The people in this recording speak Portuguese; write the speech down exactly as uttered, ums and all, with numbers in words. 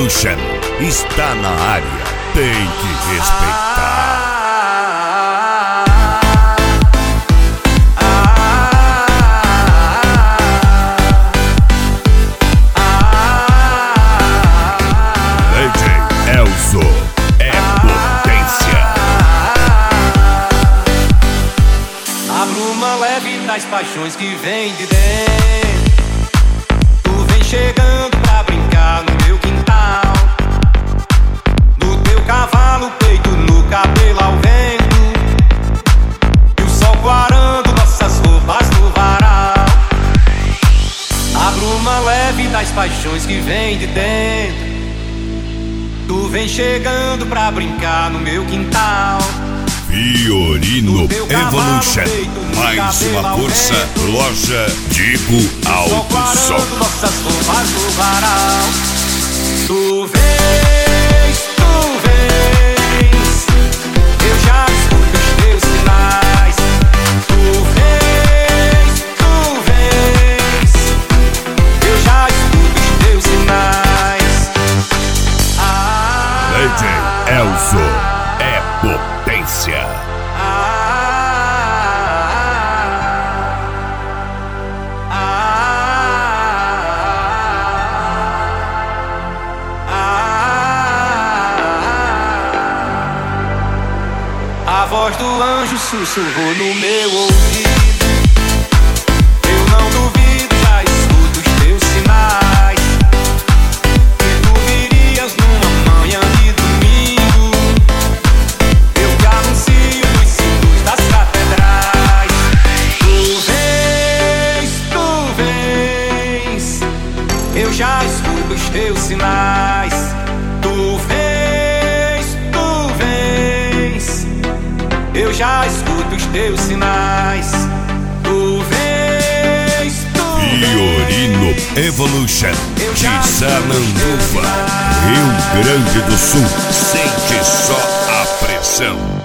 Evolution está na área, tem que respeitar. D J Elzo é potência. A bruma leve das paixões que vem de dentro. Tu vem chegando pra brincar no meu quintal. No teu cavalo, peito, no cabelo ao vento. E o sol quarando nossas roupas no varal. A bruma leve das paixões que vem de dentro. Tu vem chegando pra brincar no meu quintal. Fiorino Evolution, mais uma força, loja Digo Alto Som. Nossas roupas no varal. Tu vens, tu vens, eu já escuto os teus sinais. Tu vens, tu vens, eu já escuto os teus sinais. Ah, D J Elzo é potência. A voz do anjo sussurrou no meu ouvido. Eu não duvido, já escuto os teus sinais. Que tu virias numa manhã de domingo. Eu te anuncio nos símbolos das catedrais. Tu vens, tu vens, eu já escuto os teus sinais. Tu vens, tu vens, eu já escuto os teus sinais. Tu vens, tu Fiorino Evolution de Sananduva, Rio Grande do Sul. Sente só a pressão.